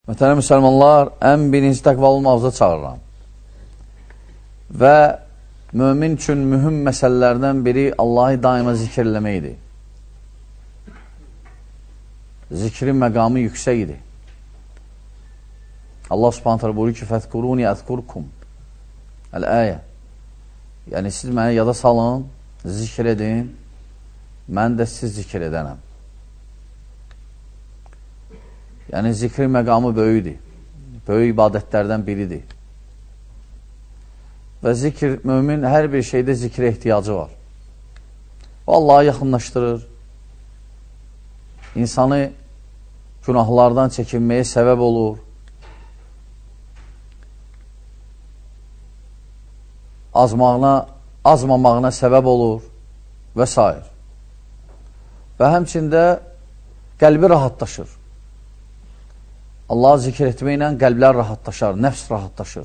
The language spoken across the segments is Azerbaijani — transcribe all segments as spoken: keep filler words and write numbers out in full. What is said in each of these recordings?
Mühtərəm müsəlmanlar, ən birinci təqvalı olmağıza çağırıram. Və mömin üçün mühüm məsələlərdən biri Allahı daima zikr eləməkdir. Zikrin məqamı yüksək idi. Allah subhanət hələ buyurur ki, fəzkuruni əzkurkum. Əl-əyə. Yəni, siz mənə yada salın, zikr edin, mən də siz zikr edənəm. Yəni, zikrin məqamı böyüdür. Böyük ibadətlərdən biridir. Və zikr, mümin hər bir şeydə zikrə ehtiyacı var. O, Allah'a yaxınlaşdırır. İnsanı günahlardan çəkinməyə səbəb olur. Azmağına, azmamağına səbəb olur və s. Və həmçində qəlbi rahatlaşır. Allah'ı zikr etməklə qəlblər rahatlaşar, nəfs rahatlaşır.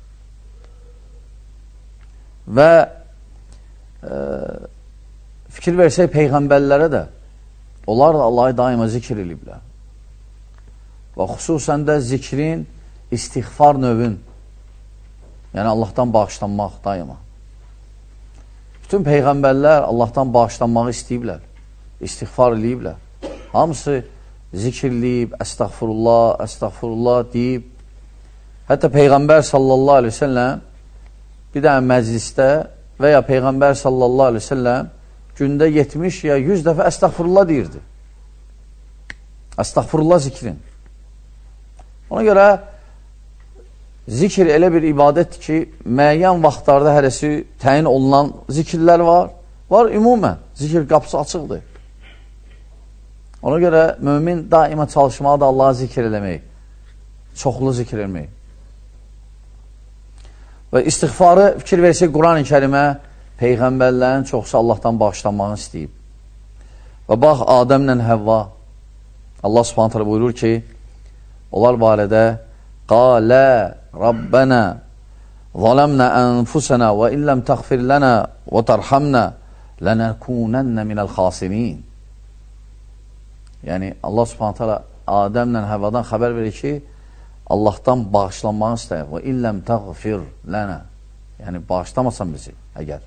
Və e, fikir versək Peyğəmbərlərə də, onlar da Allah'ı daima zikr ediblər. Və xüsusən də zikrin istiğfar növün, yəni Allah'tan bağışlanmaq daima. Bütün Peyğəmbərlər Allah'tan bağışlanmağı istəyiblər, istiğfar ediblər. Hamısı zikirləyib, əstəğfurullah, əstəğfurullah deyib. Hətta Peyğəmbər sallallahu aleyhi ve sellem bir dənə məclisdə və ya Peyğəmbər sallallahu aleyhi ve sellem gündə yetmiş ya yüz dəfə əstəğfurullah deyirdi. Əstəğfurullah zikrin. Ona görə zikir elə bir ibadətdir ki, müəyyən vaxtlarda hərəsi təyin olunan zikirlər var. Var ümumən, zikir qapısı açıqdır. Ona görə mümin daima çalışmağı da Allah'a zikr eləmək, çoxlu zikr eləmək. Və istiğfarı fikir versək Quran-ı Kərimə Peyğəmbərlərin çoxsa Allah'tan bağışlanmağını istəyib. Və bax, Adəmlə Həvva, Allah subhanət hələ buyurur ki, onlar barədə Qalə Rabbənə zaləmnə ənfusənə və illəm təğfir lənə və tərhamnə lənəkunənnə minəl xasirin. Yəni, Allah subhanət hələ Adəmlə Həvvadan xəbər verir ki, Allah'tan bağışlanmağını istəyir. Və illəm təğfir lənə. Yəni, bağışlamasan bizi, əgər.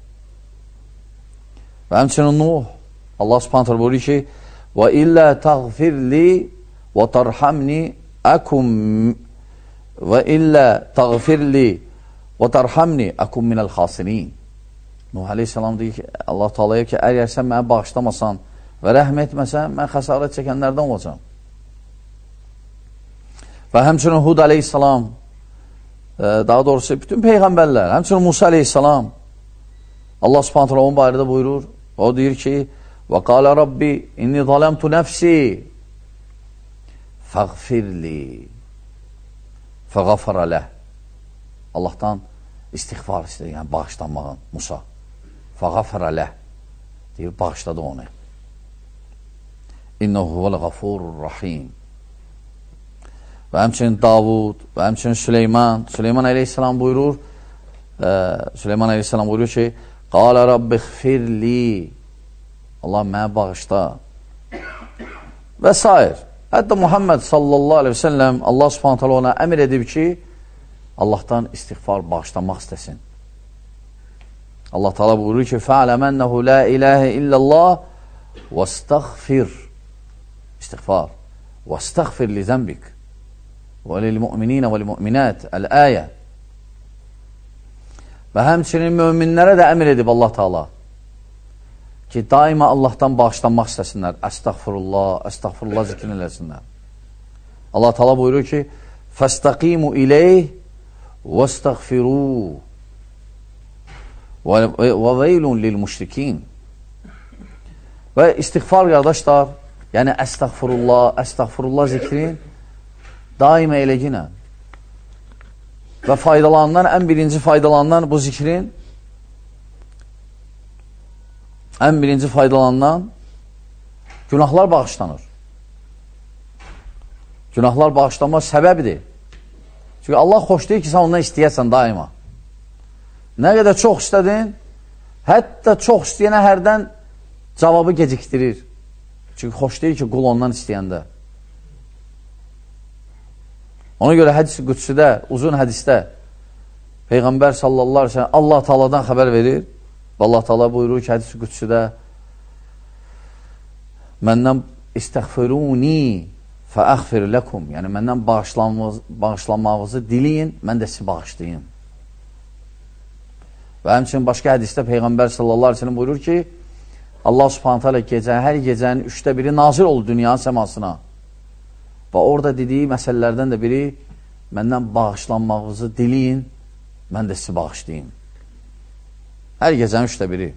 Və həmçinin Nuh, Allah subhanət hələ buyurur ki, və illə təğfirli və tərhamni əkum və illə təğfirli və tərhamni əkum minəl xasirin. Nuh aleyhissalam deyir ki, Allah Taala'ya ki, əgər sən mənə bağışlamasan və rəhm etməsən, mən xəsarət çəkənlərdən olacam. Və həmçinin Hud aleyhissalam, daha doğrusu bütün Peyğəmbərlər, həmçinin Musa aleyhissalam, Allah subhanət hələ onun barədə buyurur, o deyir ki, və qalə Rabbi, inni zaləmtu nəfsi, fəğfirli, fəğafara ləh. Allah'tan istiğfar istəyir, yəni bağışlanmağın Musa. Fəğafara ləh, deyir, bağışladı onu. İnnehu vəl qafurur rahim. Və həmçinin Davud, və həmçinin Süleyman, Süleyman aleyhissalam buyurur, e, Süleyman aleyhissalam buyurur ki, Qalə Rabbi xfirli, Allah mənə bağışla. Və s. Hətta Muhammed sallallahu aleyhi ve sellem, Allah subhanət hələ ona əmr edib ki, Allah'tan istiğfar bağışlamaq istəsin. Allah Teala buyurur ki, fə'ələmənəhu la ilahə illallah və istəğfir, istiğfar, və istəğfir li zənbik. وَلِلْمُؤْمِنِينَ وَلِلْمُؤْمِنَاتِ Əl-əyə. Və həmçinin möminlərə də əmr edib Allah Teala ki, daima Allah'tan bağışlanmaq istəsinlər. Əstəğfirullah, əstəğfirullah zikrin eləsinlər. Allah Teala buyurur ki, فَاسْتَقِيمُ إِلَيْهِ وَاسْتَغْفِرُوا وَوَيْلٌ لِلْمُشْرِكِينَ. Və istiğfar qardaşlar, yəni əstəğfirullah, əstəğfirullah zikrin daima eləginə və faydalanan, ən birinci faydalanan bu zikrin ən birinci faydalanan günahlar bağışlanır. Günahlar bağışlanma səbəbidir. Çünki Allah xoş deyir ki, sən ondan istəyəsən daima. Nə qədər çox istədin, hətta çox istəyənə hərdən cavabı gecikdirir. Çünki xoş deyir ki, qul ondan istəyəndə. Ona görə hədis-i qüdsüdə, uzun hədisdə Peyğəmbər sallallahu aleyhi ve sellem Allah Taala'dan xəbər verir. Allah Taala buyurur ki, hədis-i qüdsüdə məndən istəğfiruni fəəğfir ləkum, yəni məndən bağışlanmağınızı diliyin, mən də sizi bağışlayayım. Və həmçinin başqa hədisdə Peyğəmbər sallallahu aleyhi ve sellem buyurur ki, Allah subhanahu teala gecə, hər gecənin üçdə biri nazil oldu dünyanın səmasına. Və orada dediyi məsələlərdən də biri, məndən bağışlanmağınızı diliyin, mən də sizi bağışlayayım. Hər gecənin üçdə biri.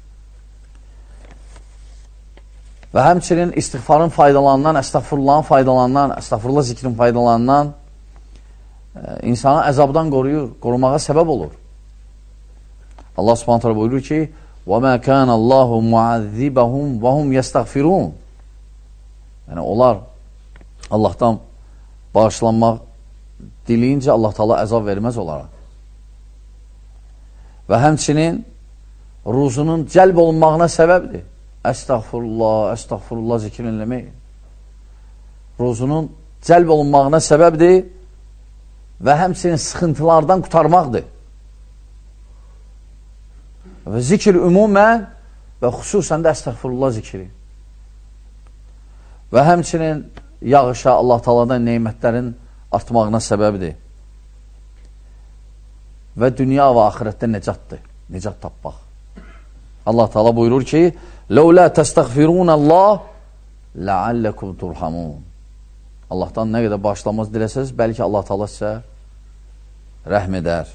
Və həmçinin istiğfarın faydalarından, əstəğfirullahın faydalarından, əstəğfirullah zikrin faydalarından e, insanı əzabdan qoruyur, qorumağa səbəb olur. Allah subhanahu teala buyurur ki, وَمَا كَانَ اللّٰهُ مُعَذِّبَهُمْ وَهُمْ يَسْتَغْفِرُونَ. Yəni onlar Allahdan bağışlanmaq diləyincə Allah Taala əzab verməz onlara. Və həmçinin ruzunun cəlb olunmağına səbəbdir. Əstəğfurullah, əstəğfurullah zikrin eləmək. Ruzunun cəlb olunmağına səbəbdir və həmçinin sıxıntılardan qutarmaqdır. Və zikr ümumən və xüsusən də əstəğfurullah zikri. Və həmçinin yağışa Allah Taala'dan neymətlərin artmağına səbəbdir. Və dünya və axirətdə necatdır, necat tapmaq. Allah Taala buyurur ki, لَوْ لَا تَسْتَغْفِرُونَ اللّٰهِ لَعَلَّكُمْ تُرْحَمُونَ. Allahdan nə qədər bağışlanmaz diləsəz, bəlkə Allah Taala sizə rəhm edər.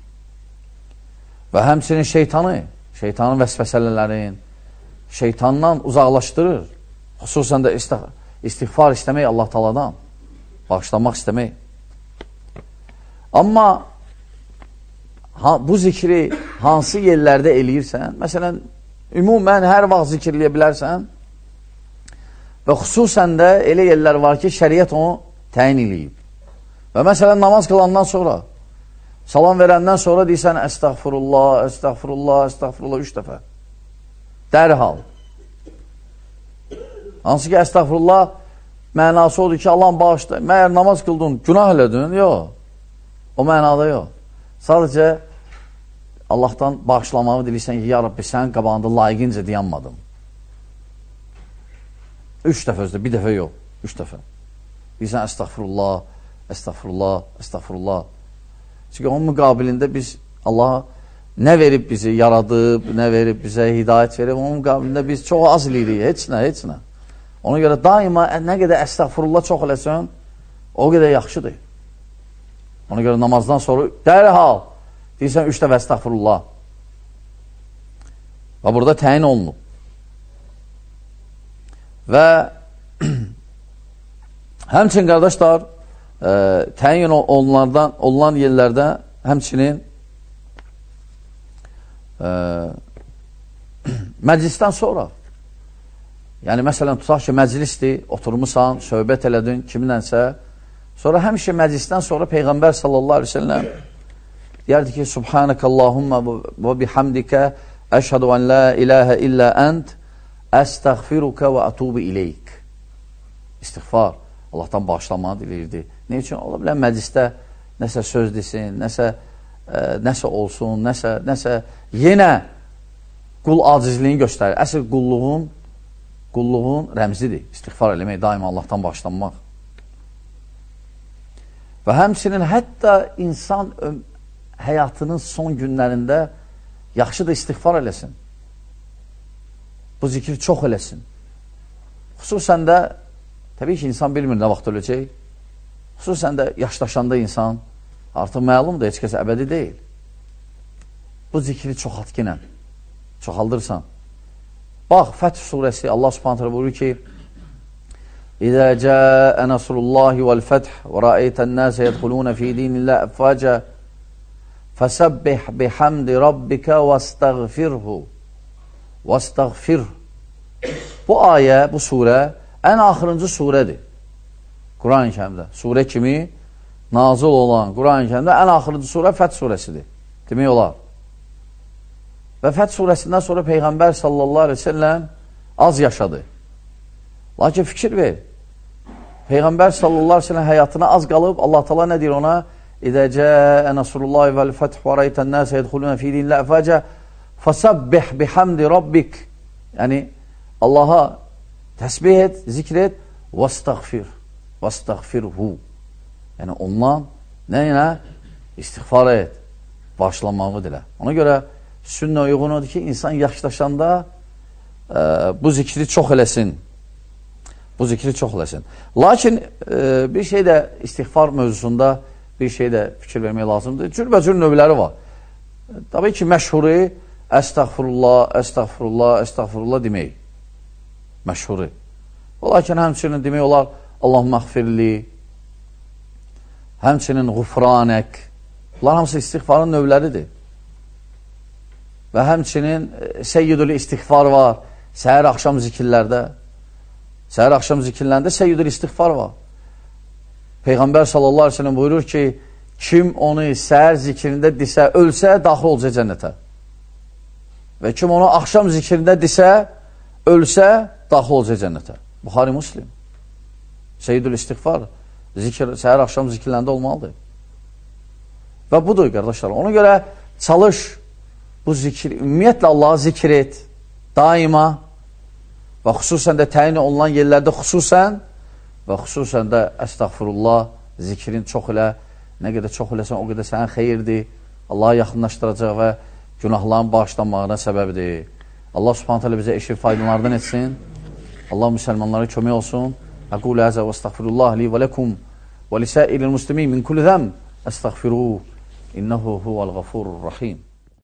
Və həmçinin şeytanı, şeytanın vəsvəsələlərin, şeytandan uzaqlaşdırır. Xüsusən də istiğfar istəmək Allah Taala'dan, bağışlanmaq istəmək. Amma ha, bu zikri hansı yerlərdə eləyirsən, məsələn, ümumən hər vaxt zikirləyə bilərsən və xüsusən də elə yerlər var ki, şəriət onu təyin eləyib. Və məsələn, namaz qılandan sonra, salam verəndən sonra deyirsən, əstəğfirullah, əstəğfirullah, əstəğfirullah üç dəfə. Dərhal. Hansı ki, əstəğfirullah mənası odur ki, Allah'ın bağışla. Məyər namaz qıldın, günah elədin? Yox. O mənada yox. Sadəcə Allah'tan bağışlamamı dilirsən ki, ya Rabbi, sənin qabağında layiqincə dayanmadım. Üç dəfə özdə, bir dəfə yox. Üç dəfə. Deyirsən, əstəğfirullah, əstəğfirullah, əstəğfirullah. Çünki onun müqabilində biz Allah nə verib bizi yaradıb, nə verib bizə hidayət verib, onun müqabilində biz çox az eləyirik, heç nə, heç nə. Ona görə daima nə qədər əstəğfirullah çox eləsən, o qədər yaxşıdır. Ona görə namazdan sonra dərhal deyirsən, üç dəfə əstəğfirullah. Və burada təyin olunub. Və həmçin, qardaşlar, e, təyin olunan, olunan yerlərdə həmçinin e, məclisdən sonra, yəni məsələn, tutaq ki, məclisdir, oturmusan, söhbət elədin kiminlənsə, sonra həmişə məclisdən sonra Peyğəmbər sallallahu aleyhi ve sellem deyərdi ki, Subhanəkəllahumma və bihamdikə əşhədu ən la iləhə illə ənd əstəğfirukə və ətubu iləyik. İstiğfar, Allahdan bağışlanmanı diləyirdi. Ne üçün? Ola bilən məclisdə nəsə söz desin, nəsə, ə, nəsə olsun, nəsə, nəsə yenə qul acizliğini göstərir. Əsl qulluğun, qulluğun rəmzidir. İstiğfar eləmək, daima Allahdan bağışlanmaq. Və həmçinin hətta insan həyatının son günlərində yaxşı da istiğfar eləsin. Bu zikri çox eləsin. Xüsusən də, təbii ki, insan bilmir nə vaxt öləcək. Xüsusən də yaşlaşanda insan artıq məlumdur, heç kəs əbədi deyil. Bu zikri çoxaltqinə, çoxaldırsan. Bax, Fəth surəsi, Allah subhanahu teala buyurur ki, İzə cəə nəsrullahi vəl-fəth və rəəytən nəsə yədxulunə fi dinillah əfvəcə fəsəbbih bihamdi rabbikə və estəğfirhu və estəğfir. Bu ayə, bu surə ən axırıncı surədir. Quran-ı Kərimdə. Surə kimi nazil olan Quran-ı Kərimdə ən axırıncı surə Fəth surəsidir. Demək olar. Və Fəth surəsindən sonra Peyğəmbər sallallahu aleyhi ve sellem az yaşadı. Lakin fikir ver. Peyğəmbər sallallahu aleyhi ve sellem həyatına az qalıb, Allah Teala nə deyir ona? İzə cəə nəsrullahi vəl-fəth və rəytən nəsə yədxuluna fi dinlə əfəcə fəsəbbih bihamdi rabbik. Yəni, Allaha təsbih et, zikr et, vəstəğfir, vəstəğfirhu. Yəni, ondan nə ilə? İstiğfar et, başlamağı dilə. Ona görə sünnə uyğun odur ki, insan yaşlaşanda e, bu zikri çox eləsin. Bu zikri çox eləsin. Lakin e, bir şey də istiğfar mövzusunda bir şey də fikir vermək lazımdır. Cürbəcür növləri var. Tabii ki, məşhuri əstəğfurullah, əstəğfurullah, əstəğfurullah demək. Məşhuri. Lakin həmçinin demək olar Allahümmə əxfirli, həmçininğufranək. Bunlar hamısı istiğfarın növləridir. Və həmçinin seyyidül istiğfar var. Səhər axşam zikirlərdə. Səhər axşam zikirlərində seyyidül istiğfar var. Peyğəmbər sallallahu aleyhi ve sellem buyurur ki, kim onu səhər zikrində desə, ölsə, daxil olacaq cənnətə. Və kim onu axşam zikrində desə, ölsə, daxil olacaq cənnətə. Buxari Muslim. Seyyidül istiğfar. Zikir, səhər axşam zikirlərində olmalıdır. Və budur, qardaşlar. Ona görə çalış, bu zikir, ümumiyyətlə Allah'a zikir et, daima və xüsusən də təyin olunan yerlərdə xüsusən və xüsusən də əstəğfurullah, zikrin çox elə, nə qədər çox eləsən, o qədər sənə xeyirdir, Allah'a yaxınlaşdıracaq və günahların bağışlanmağına səbəbdir. Allah subhanət hələ bizə eşir faydalardan etsin. Allah müsəlmanlara kömək olsun. Əqul əzə və əstəğfirullah li və ləkum və lisəilil muslimin min kulli zəm əstəğfiruh. İnnehu huvəl-ğafurur-rahim.